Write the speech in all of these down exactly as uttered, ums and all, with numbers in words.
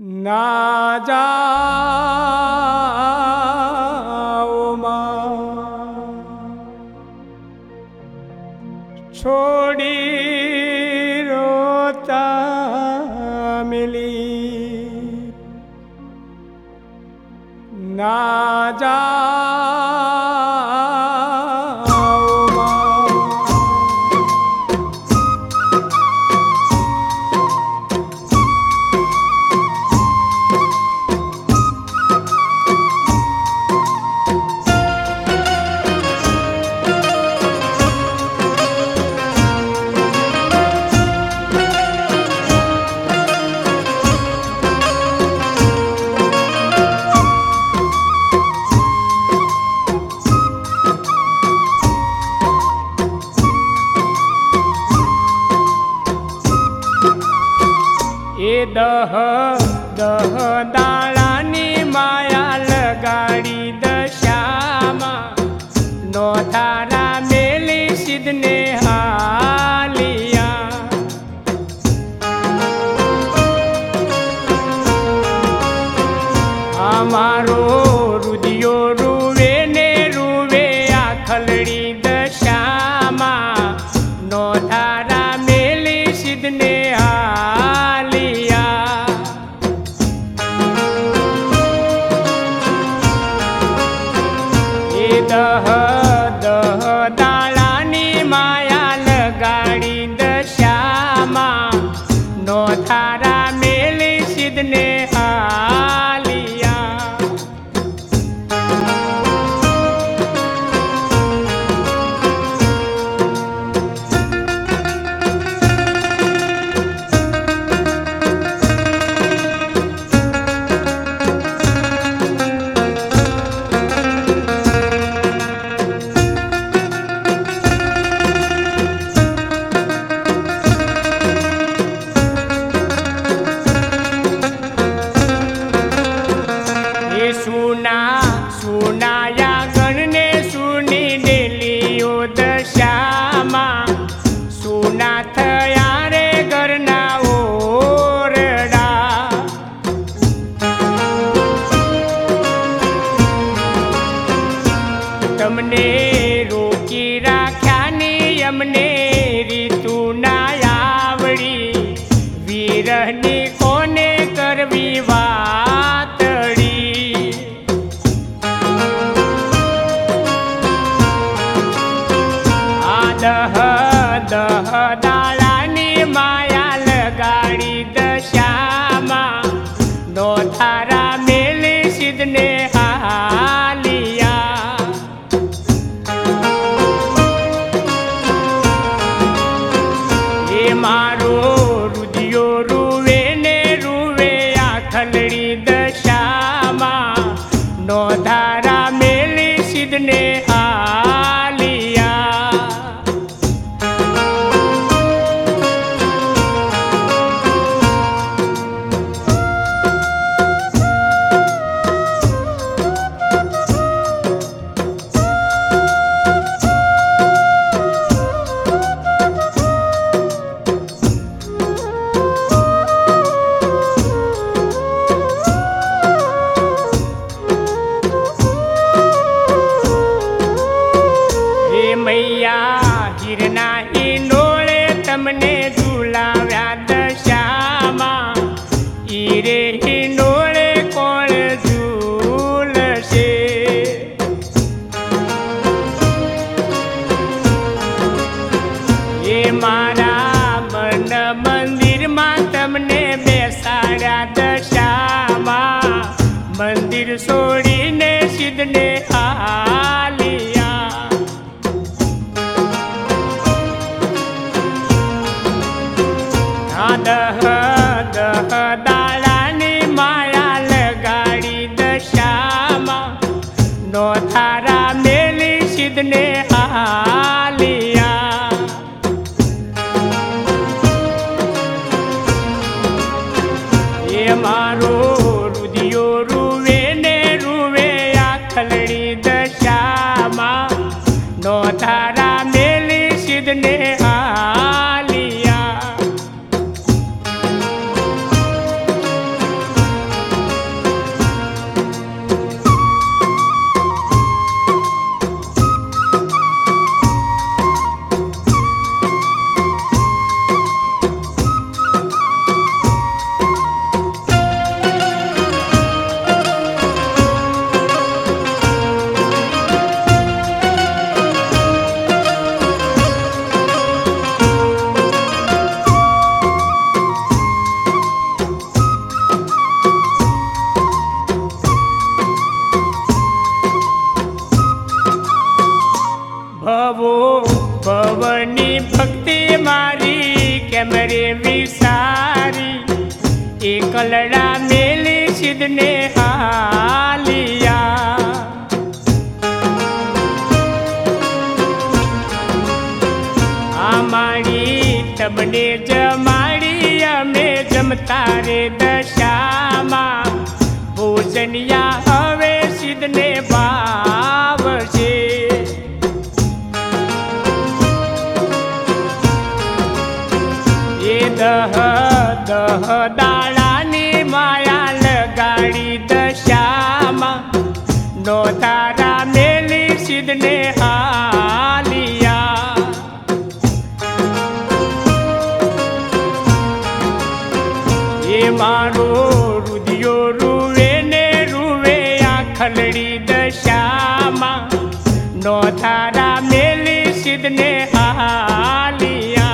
ना जाओ माँ छोड़ी रोता मिली, ना जाओ माँ ए दह दह दाळानी माया लगाड़ी दशामा नो थारा मेली सिद्धने हालिया। हमारो रुदियो रुवे ने रुवे आखलड़ी दशामा नो थारा मेली सिद्धने दह दह दाळानी माया लगाड़ी दशामा नो थारा मेली सिद्धने हालिया। सुना सुनाया गणने सुनी डेलियो दशामा सुना थया रे घरना ओरडा। तमने रोकी राख्यानी यमने रीतु ना आवड़ी वीरहनी कोने करवी वातड़ी। दह दह दाळानी माया लगाड़ी दशामा नो थारा मेली सिद्धने हालिया। ए मारो रुदियो रुवे ने रुवे आखलड़ी दशामा नो थारा मेली सिद्धने हालिया। मैया हिरना इनोळे तमने झूलाव्या दशामा ईरे हिनोळे कोण झूलशे। ए मारा मन मंदिर मां तमने बेसाड्या दशामा मंदिर सोडीने सिद्धने हालिया। दह दह दाळानी माया लगाड़ी दशामा नो थारा मेली सिद्धने हालिया। ये मारो रुदियो रुवे ने रुवे आखलड़ी दशामा नो थारा मेली सिद्धने हालिया। कलड़ा मेली सिद्धने हालिया आमारी तबने जमाड़ी अमे जमता रे दशामा भोजनिया हवे सिद्धने भावशे ये दह दह दाड़ानी माया लगाड़ी दशामा नो तारा मेली सिद्धने हालिया ये मारो रुदियो रुवे ने रुवे आखलड़ी दशामा नो तारा मेली सिद्धने हालिया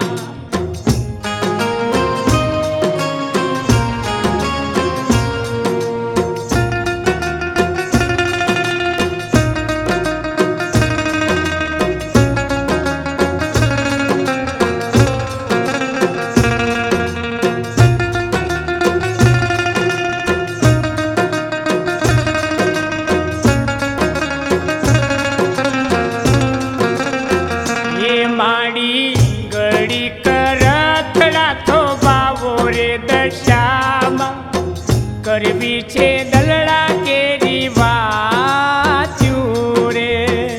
गड़ी करथड़ा थो बावो रे दशामा करवी छे दलड़ा केरी वाच्यू रे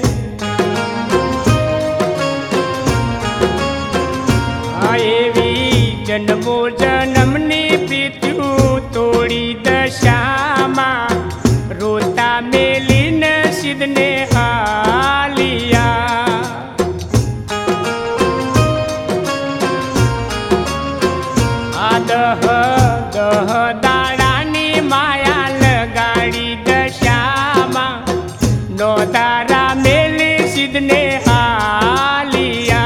एवी जन्मो जन्मनी प्रीत्यू तोड़ी दशामा रोता मेलीन सिद्धने हालिया दह दह दाड़ानी माया लगाड़ी दशामा नो तारा मेली सिद्धने हालिया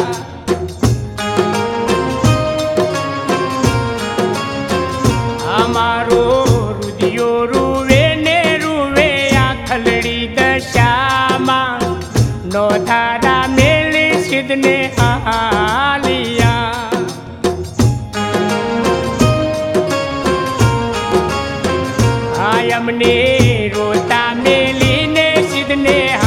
हमारो रुदियो रुवे ने रुवे आखलड़ी दशामा नो तारा मेली सिद्धने हालिया यमने रोता मेली ने सिद्धने